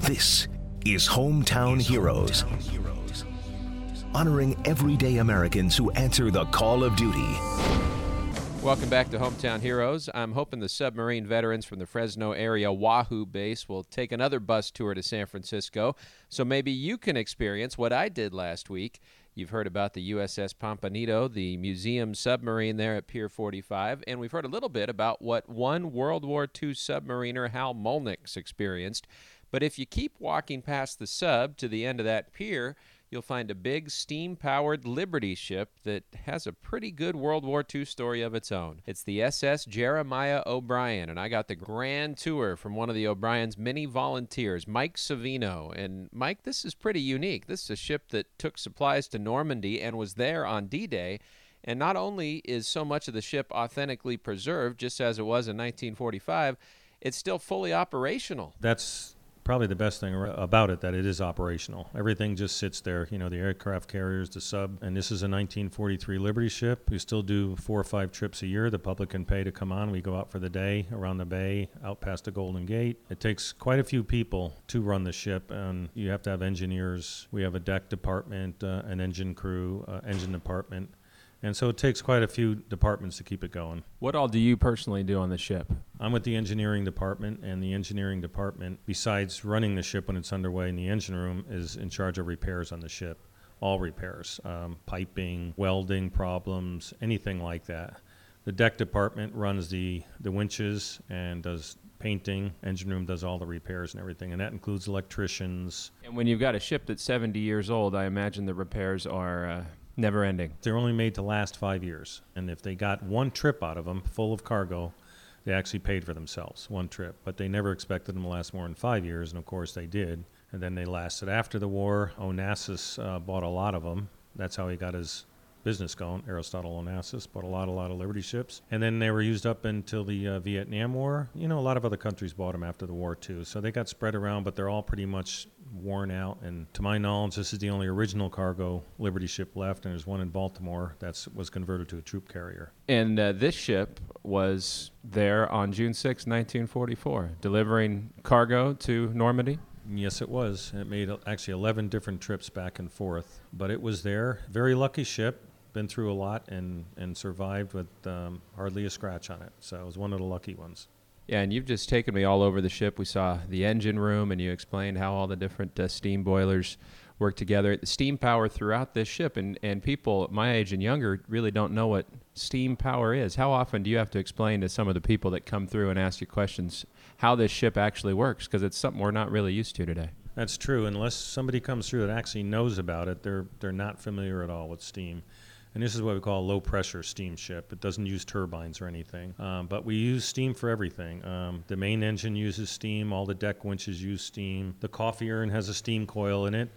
This is Hometown Heroes, honoring everyday Americans who answer the call of duty. Welcome back to Hometown Heroes. I'm hoping the submarine veterans from the Fresno area Wahoo base will take another bus tour to San Francisco, so maybe you can experience what I did last week. You've heard about the USS Pompanito, the museum submarine there at Pier 45, and we've heard a little bit about what one World War II submariner, Hal Molnix, experienced. But if you keep walking past the sub to the end of that pier, you'll find a big steam-powered Liberty ship that has a pretty good World War II story of its own. It's the SS Jeremiah O'Brien, and I got the grand tour from one of the O'Brien's many volunteers, Mike Savino. And Mike, this is pretty unique. This is a ship that took supplies to Normandy and was there on D-Day. And not only is so much of the ship authentically preserved, just as it was in 1945, it's still fully operational. That's probably the best thing about it, that it is operational. Everything just sits there, you know, the aircraft carriers, the sub, and this is a 1943 Liberty ship. We still do 4 or 5 trips a year. The public can pay to come on. We go out for the day, around the bay, out past the Golden Gate. It takes quite a few people to run the ship, and you have to have engineers. We have a deck department, an engine crew, engine department. And so it takes quite a few departments to keep it going. What all do you personally do on the ship? I'm with the engineering department, and the engineering department, besides running the ship when it's underway in the engine room, is in charge of repairs on the ship. All repairs, piping, welding problems, anything like that. The deck department runs the winches and does painting. Engine room does all the repairs and everything, and that includes electricians. And when you've got a ship that's 70 years old, I imagine the repairs are never ending. They're only made to last 5 years. And if they got one trip out of them full of cargo, they actually paid for themselves, one trip. But they never expected them to last more than 5 years, and of course they did. And then they lasted after the war. Onassis bought a lot of them. That's how he got his business going. Aristotle Onassis bought a lot of Liberty ships. And then they were used up until the Vietnam War. You know, a lot of other countries bought them after the war too. So they got spread around, but they're all pretty much worn out. And to my knowledge, this is the only original cargo Liberty ship left, and there's one in Baltimore that was converted to a troop carrier. And this ship was there on June 6, 1944, delivering cargo to Normandy? Yes, it was. It made actually 11 different trips back and forth, but it was there. Very lucky ship. Been through a lot and survived with hardly a scratch on it. So it was one of the lucky ones. Yeah, and you've just taken me all over the ship. We saw the engine room, and you explained how all the different steam boilers work together. The steam power throughout this ship, and people my age and younger really don't know what steam power is. How often do you have to explain to some of the people that come through and ask you questions how this ship actually works? Because it's something we're not really used to today. That's true. Unless somebody comes through that actually knows about it, they're not familiar at all with steam. And this is what we call a low-pressure steam ship. It doesn't use turbines or anything. But we use steam for everything. The main engine uses steam. All the deck winches use steam. The coffee urn has a steam coil in it.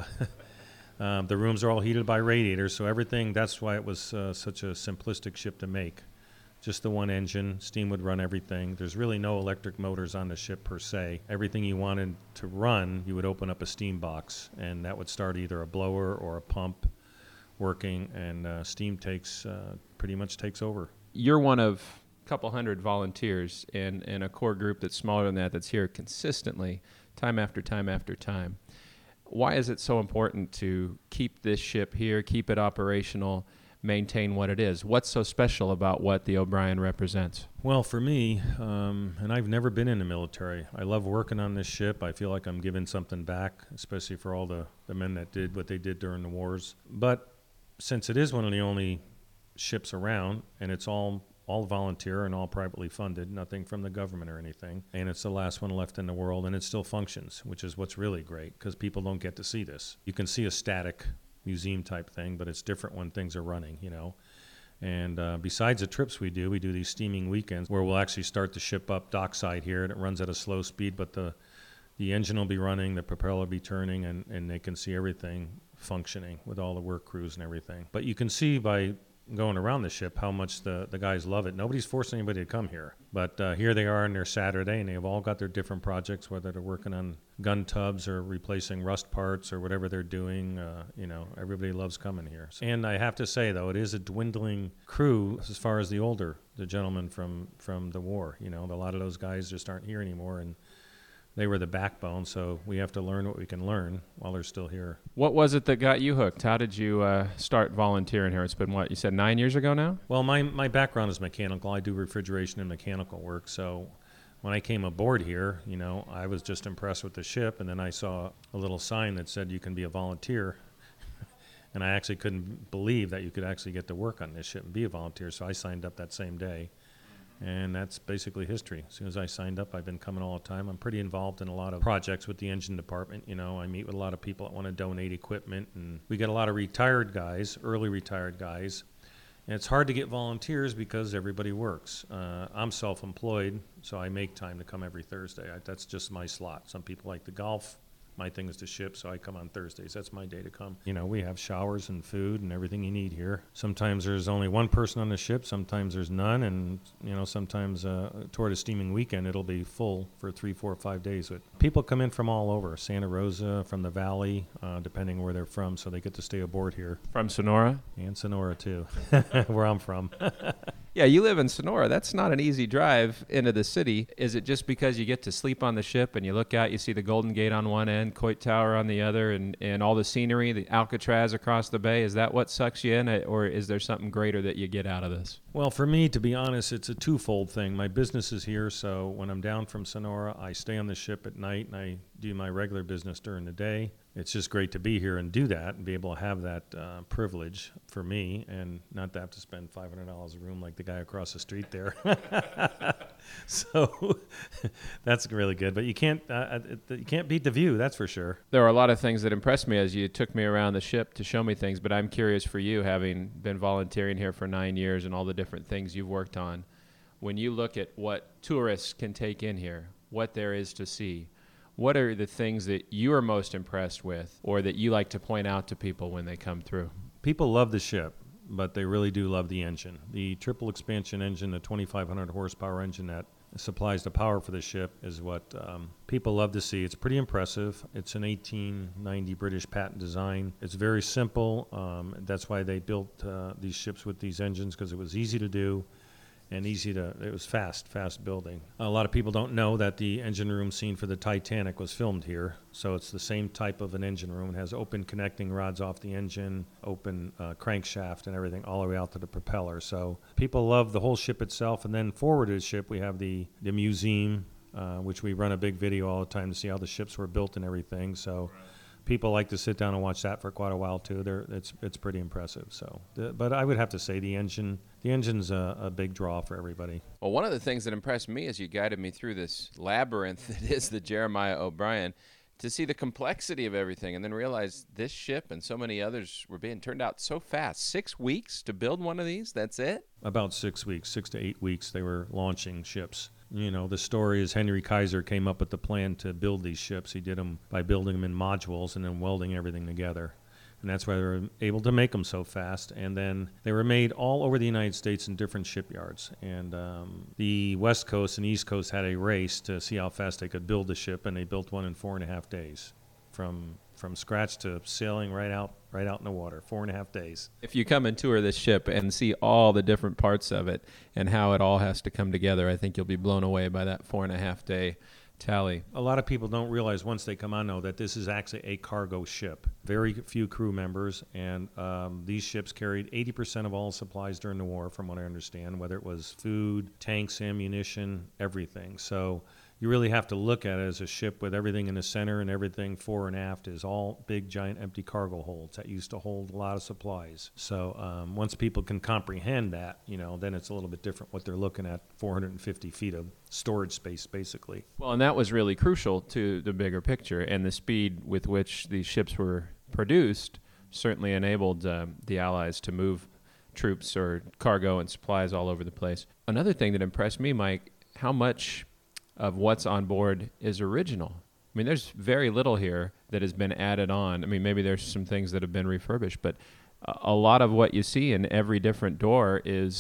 The rooms are all heated by radiators, so everything, that's why it was such a simplistic ship to make. Just the one engine. Steam would run everything. There's really no electric motors on the ship per se. Everything you wanted to run, you would open up a steam box, and that would start either a blower or a pump working, and steam pretty much takes over. You're one of a couple hundred volunteers in a core group that's smaller than that, that's here consistently, time after time after time. Why is it so important to keep this ship here, keep it operational, maintain what it is? What's so special about what the O'Brien represents? Well, for me, and I've never been in the military, I love working on this ship. I feel like I'm giving something back, especially for all the men that did what they did during the wars. But since it is one of the only ships around, and it's all volunteer and all privately funded, nothing from the government or anything, and it's the last one left in the world, and it still functions, which is what's really great, because people don't get to see this. You can see a static museum type thing, but it's different when things are running, you know. And besides the trips we do these steaming weekends where we'll actually start the ship up dockside here, and it runs at a slow speed, but the engine will be running, the propeller will be turning, and they can see everything functioning with all the work crews and everything. But you can see by going around the ship how much the guys love it. Nobody's forcing anybody to come here. But here they are on their Saturday, and they've all got their different projects, whether they're working on gun tubs or replacing rust parts or whatever they're doing. Everybody loves coming here. And I have to say, though, it is a dwindling crew as far as the gentlemen from the war. You know, a lot of those guys just aren't here anymore, and they were the backbone, so we have to learn what we can learn while they're still here. What was it that got you hooked? How did you start volunteering here? It's been, what, you said 9 years ago now? Well, my background is mechanical. I do refrigeration and mechanical work, so when I came aboard here, I was just impressed with the ship, and then I saw a little sign that said you can be a volunteer. And I actually couldn't believe that you could actually get to work on this ship and be a volunteer, so I signed up that same day. And that's basically history. As soon as I signed up, I've been coming all the time. I'm pretty involved in a lot of projects with the engine department. I meet with a lot of people that want to donate equipment, and we get a lot of retired guys, early retired guys. And it's hard to get volunteers because everybody works. I'm self-employed, so I make time to come every Thursday. That's just my slot. Some people like to golf. My thing is to ship, so I come on Thursdays. That's my day to come. We have showers and food and everything you need here. Sometimes there's only one person on the ship. Sometimes there's none. And, sometimes toward a steaming weekend, it'll be full for 3, 4, 5 days. But people come in from all over, Santa Rosa, from the valley, depending where they're from, so they get to stay aboard here. From Sonora? And Sonora, too, where I'm from. Yeah, you live in Sonora. That's not an easy drive into the city. Is it just because you get to sleep on the ship and you look out, you see the Golden Gate on one end, Coit Tower on the other, and all the scenery, the Alcatraz across the bay? Is that what sucks you in, or is there something greater that you get out of this? Well, for me, to be honest, it's a twofold thing. My business is here, so when I'm down from Sonora, I stay on the ship at night and I do my regular business during the day. It's just great to be here and do that and be able to have that privilege for me and not to have to spend $500 a room like the guy across the street there. So that's really good. But you can't beat the view, that's for sure. There are a lot of things that impressed me as you took me around the ship to show me things, but I'm curious for you, having been volunteering here for 9 years and all the different things you've worked on. When you look at what tourists can take in here, what there is to see, what are the things that you are most impressed with or that you like to point out to people when they come through? People love the ship, but they really do love the engine. The triple expansion engine, the 2,500 horsepower engine that supplies the power for the ship is what people love to see. It's pretty impressive. It's an 1890 British patent design. It's very simple. That's why they built these ships with these engines, because it was easy to do. And it was fast building. A lot of people don't know that the engine room scene for the Titanic was filmed here. So it's the same type of an engine room. It has open connecting rods off the engine, open crankshaft and everything all the way out to the propeller. So people love the whole ship itself. And then forward of the ship, we have the museum, which we run a big video all the time to see how the ships were built and everything. So people like to sit down and watch that for quite a while too. It's pretty impressive. So, but I would have to say the engine's a big draw for everybody. Well, one of the things that impressed me as you guided me through this labyrinth that is the Jeremiah O'Brien, to see the complexity of everything and then realize this ship and so many others were being turned out so fast. 6 weeks to build one of these? That's it? About 6 weeks, 6 to 8 weeks, they were launching ships. The story is Henry Kaiser came up with the plan to build these ships. He did them by building them in modules and then welding everything together. And that's why they were able to make them so fast. And then they were made all over the United States in different shipyards. And the West Coast and East Coast had a race to see how fast they could build the ship, and they built one in 4.5 days. From scratch to sailing right out in the water, 4.5 days. If you come and tour this ship and see all the different parts of it and how it all has to come together, I think you'll be blown away by that 4.5 day tally. A lot of people don't realize once they come on, though, that this is actually a cargo ship. Very few crew members, and these ships carried 80% of all supplies during the war, from what I understand, whether it was food, tanks, ammunition, everything. So you really have to look at it as a ship with everything in the center, and everything fore and aft is all big, giant, empty cargo holds that used to hold a lot of supplies. So once people can comprehend that, then it's a little bit different what they're looking at, 450 feet of storage space, basically. Well, and that was really crucial to the bigger picture, and the speed with which these ships were produced certainly enabled the Allies to move troops or cargo and supplies all over the place. Another thing that impressed me, Mike, how much of what's on board is original. I mean, there's very little here that has been added on. I mean, maybe there's some things that have been refurbished, but a lot of what you see in every different door is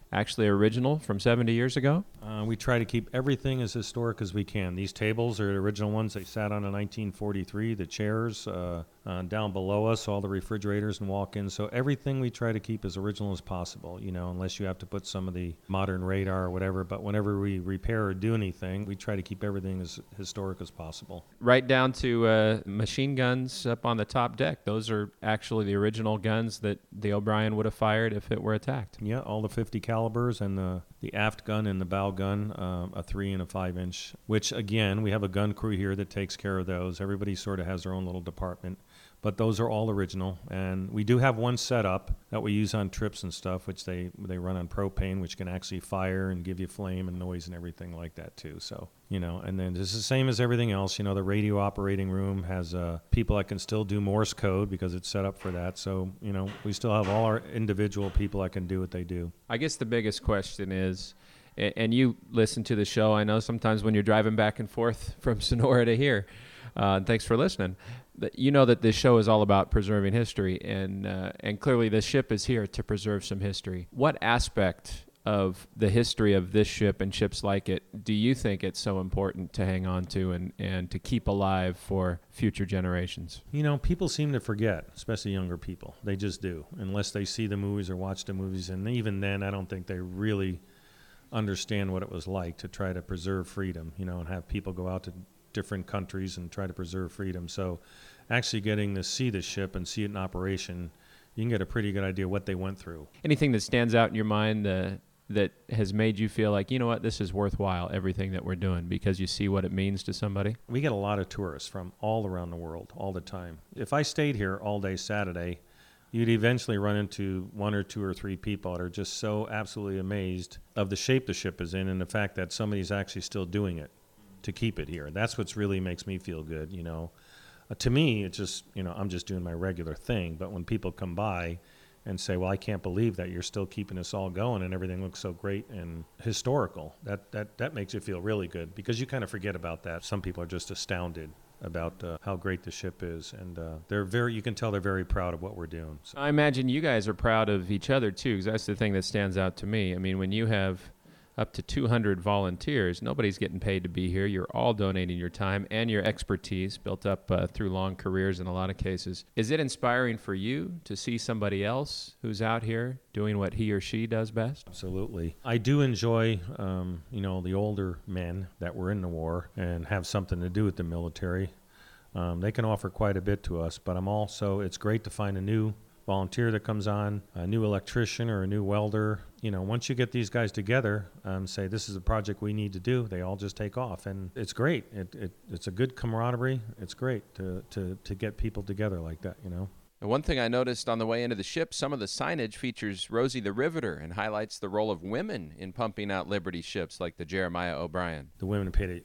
actually original from 70 years ago? We try to keep everything as historic as we can. These tables are the original ones they sat on in 1943. The chairs down below us, all the refrigerators and walk-ins. So everything we try to keep as original as possible, unless you have to put some of the modern radar or whatever. But whenever we repair or do anything, we try to keep everything as historic as possible. Right down to machine guns up on the top deck. Those are actually the original guns that the O'Brien would have fired if it were attacked. Yeah, all the 50 calibers and the aft gun and the bow gun, a 3 and a 5-inch, which, again, we have a gun crew here that takes care of those. Everybody sort of has their own little department. But those are all original. And we do have one setup that we use on trips and stuff, which they run on propane, which can actually fire and give you flame and noise and everything like that, too. So, and then it's the same as everything else. The radio operating room has people that can still do Morse code because it's set up for that. So, we still have all our individual people that can do what they do. I guess the biggest question is, and you listen to the show, I know sometimes when you're driving back and forth from Sonora to here, thanks for listening. You know that this show is all about preserving history, and clearly the ship is here to preserve some history. What aspect of the history of this ship and ships like it do you think it's so important to hang on to and to keep alive for future generations? People seem to forget, especially younger people. They just do, unless they see the movies or watch the movies. And even then, I don't think they really understand what it was like to try to preserve freedom, and have people go out to different countries and try to preserve freedom. So actually getting to see the ship and see it in operation, you can get a pretty good idea what they went through. Anything that stands out in your mind that has made you feel like, this is worthwhile, everything that we're doing, because you see what it means to somebody? We get a lot of tourists from all around the world all the time. If I stayed here all day Saturday, you'd eventually run into 1 or 2 or 3 people that are just so absolutely amazed of the shape the ship is in and the fact that somebody's actually still doing it to keep it here. That's what really makes me feel good, To me, it's just, I'm just doing my regular thing. But when people come by and say, well, I can't believe that you're still keeping us all going and everything looks so great and historical, that makes you feel really good, because you kind of forget about that. Some people are just astounded about how great the ship is, and you can tell they're very proud of what we're doing. So. I imagine you guys are proud of each other too, because that's the thing that stands out to me. I mean, when you have up to 200 volunteers, nobody's getting paid to be here. You're all donating your time and your expertise built up through long careers in a lot of cases. Is it inspiring for you to see somebody else who's out here doing what he or she does best? Absolutely. I do enjoy, the older men that were in the war and have something to do with the military. They can offer quite a bit to us, but it's great to find a new volunteer that comes on, a new electrician or a new welder. Once you get these guys together, say this is a project we need to do, they all just take off, and it's great. It's a good camaraderie. It's great to get people together like that. And one thing I noticed on the way into the ship, some of the signage features Rosie the Riveter and highlights the role of women in pumping out Liberty ships like the Jeremiah O'Brien. The women played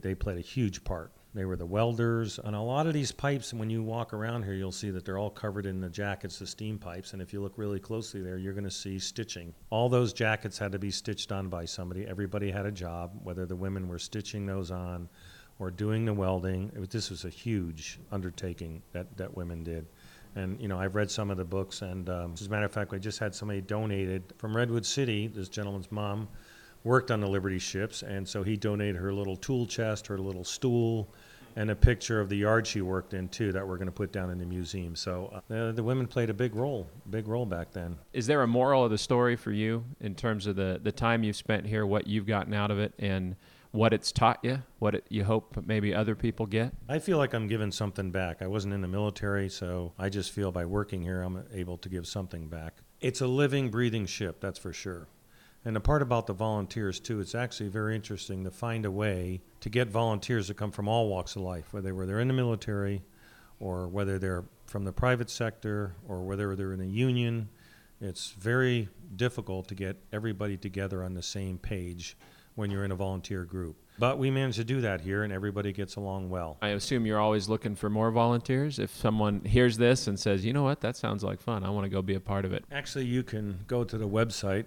a huge part. They were the welders. And a lot of these pipes, when you walk around here, you'll see that they're all covered in the jackets, the steam pipes. And if you look really closely there, you're going to see stitching. All those jackets had to be stitched on by somebody. Everybody had a job, whether the women were stitching those on or doing the welding. This was a huge undertaking that women did. And, I've read some of the books. And as a matter of fact, I just had somebody donated from Redwood City. This gentleman's mom worked on the Liberty ships, and so he donated her little tool chest, her little stool, and a picture of the yard she worked in, too, that we're going to put down in the museum. So the women played a big role back then. Is there a moral of the story for you in terms of the time you've spent here, what you've gotten out of it, and what it's taught you, you hope maybe other people get? I feel like I'm giving something back. I wasn't in the military, so I just feel by working here I'm able to give something back. It's a living, breathing ship, that's for sure. And the part about the volunteers, too, it's actually very interesting to find a way to get volunteers that come from all walks of life, whether they're in the military or whether they're from the private sector or whether they're in a union. It's very difficult to get everybody together on the same page when you're in a volunteer group. But we managed to do that here, and everybody gets along well. I assume you're always looking for more volunteers. If someone hears this and says, you know what, that sounds like fun, I want to go be a part of it. Actually, you can go to the website,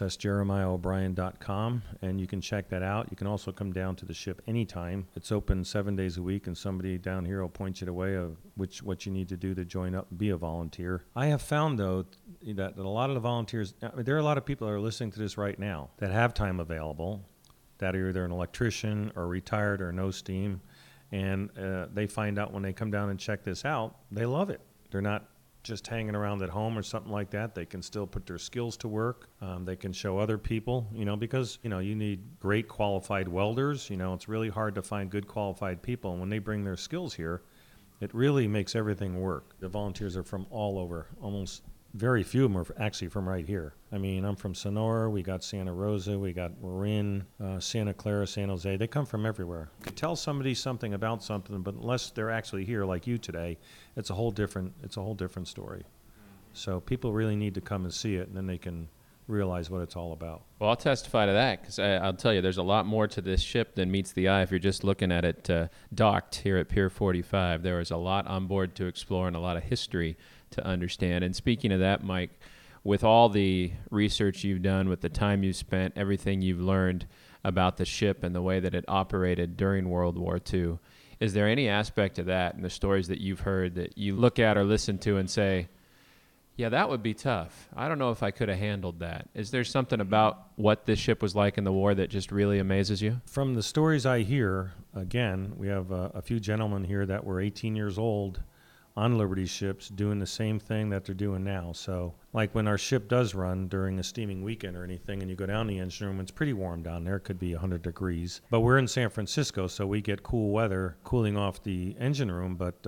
ssjeremiahobrien.com, and you can check that out. You can also come down to the ship anytime. It's open 7 days a week, and somebody down here will point you the way of what you need to do to join up and be a volunteer. I have found, though, that a lot of the volunteers, there are a lot of people that are listening to this right now that have time available, that are either an electrician or retired or no steam, and they find out when they come down and check this out, they love it. They're not just hanging around at home or something like that. They can still put their skills to work. They can show other people, because, you need great qualified welders. It's really hard to find good qualified people, and when they bring their skills here, it really makes everything work. The volunteers are from all over. Almost very few of them are actually from right here. I'm from Sonora. We got Santa Rosa. We got Marin, Santa Clara, San Jose. They come from everywhere. You could tell somebody something about something, but unless they're actually here like you today, it's a whole different story. So people really need to come and see it, and then they can realize what it's all about. Well, I'll testify to that, because I'll tell you, there's a lot more to this ship than meets the eye if you're just looking at it docked here at Pier 45. There is a lot on board to explore and a lot of history to understand. And speaking of that, Mike, with all the research you've done, with the time you've spent, everything you've learned about the ship and the way that it operated during World War II, is there any aspect of that and the stories that you've heard that you look at or listen to and say, yeah, that would be tough. I don't know if I could have handled that. Is there something about what this ship was like in the war that just really amazes you? From the stories I hear, again, we have a few gentlemen here that were 18 years old on Liberty ships doing the same thing that they're doing now. So like when our ship does run during a steaming weekend or anything and you go down the engine room, it's pretty warm down there. It could be 100 degrees. But we're in San Francisco, so we get cool weather cooling off the engine room. But,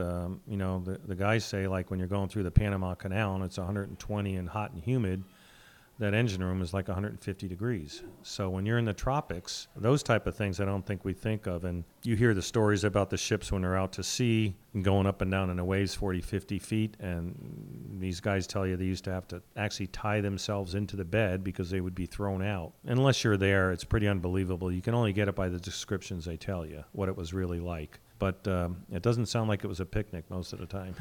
the guys say, like when you're going through the Panama Canal and it's 120 and hot and humid, that engine room is like 150 degrees. So when you're in the tropics, those type of things I don't think we think of. And you hear the stories about the ships when they're out to sea and going up and down in the waves 40, 50 feet. And these guys tell you they used to have to actually tie themselves into the bed because they would be thrown out. Unless you're there, it's pretty unbelievable. You can only get it by the descriptions they tell you, what it was really like. But it doesn't sound like it was a picnic most of the time.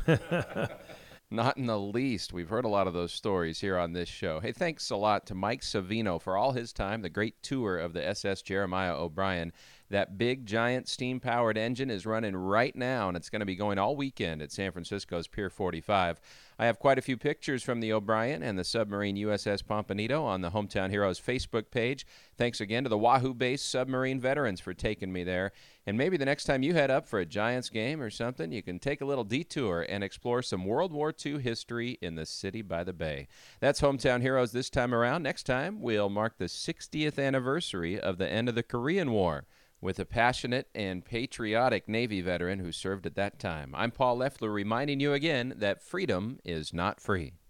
Not in the least. We've heard a lot of those stories here on this show. Hey, thanks a lot to Mike Savino for all his time, the great tour of the SS Jeremiah O'Brien. That big, giant, steam-powered engine is running right now, and it's going to be going all weekend at San Francisco's Pier 45. I have quite a few pictures from the O'Brien and the submarine USS Pompanito on the Hometown Heroes Facebook page. Thanks again to the Wahoo-based submarine veterans for taking me there. And maybe the next time you head up for a Giants game or something, you can take a little detour and explore some World War II history in the city by the bay. That's Hometown Heroes this time around. Next time, we'll mark the 60th anniversary of the end of the Korean War with a passionate and patriotic Navy veteran who served at that time. I'm Paul Leffler, reminding you again that freedom is not free.